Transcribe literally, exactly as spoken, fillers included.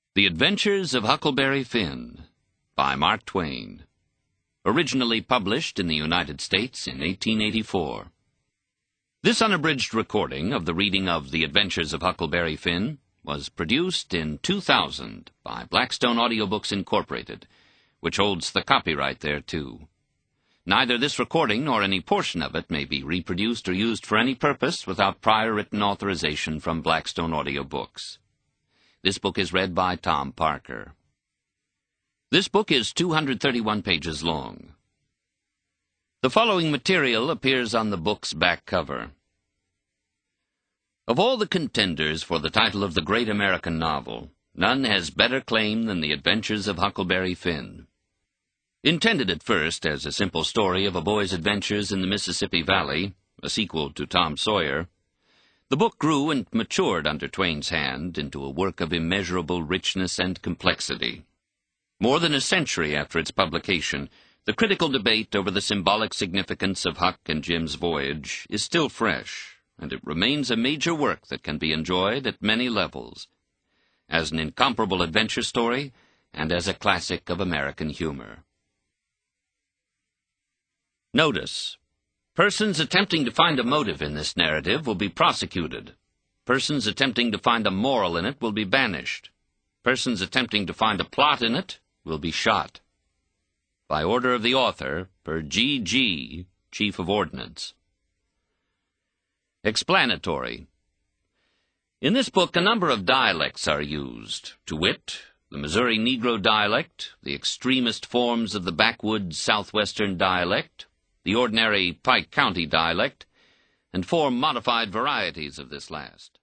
The Adventures of Huckleberry Finn by Mark Twain. Originally published in the United States in eighteen eighty-four. This unabridged recording of the reading of The Adventures of Huckleberry Finn was produced in two thousand by Blackstone Audiobooks Incorporated, which holds the copyright thereto. Neither this recording nor any portion of it may be reproduced or used for any purpose without prior written authorization from Blackstone Audiobooks. This book is read by Tom Parker. This book is two hundred thirty-one pages long. The following material appears on the book's back cover. Of all the contenders for the title of the great American novel, none has better claim than The Adventures of Huckleberry Finn. Intended at first as a simple story of a boy's adventures in the Mississippi Valley, a sequel to Tom Sawyer, the book grew and matured under Twain's hand into a work of immeasurable richness and complexity. More than a century after its publication, the critical debate over the symbolic significance of Huck and Jim's voyage is still fresh, and it remains a major work that can be enjoyed at many levels, as an incomparable adventure story and as a classic of American humor. Notice: persons attempting to find a motive in this narrative will be prosecuted. Persons attempting to find a moral in it will be banished. Persons attempting to find a plot in it will be shot. By order of the author, per G G, Chief of Ordnance. Explanatory. In this book, a number of dialects are used, to wit, the Missouri Negro dialect, the extremist forms of the backwoods southwestern dialect, the ordinary Pike County dialect, and four modified varieties of this last.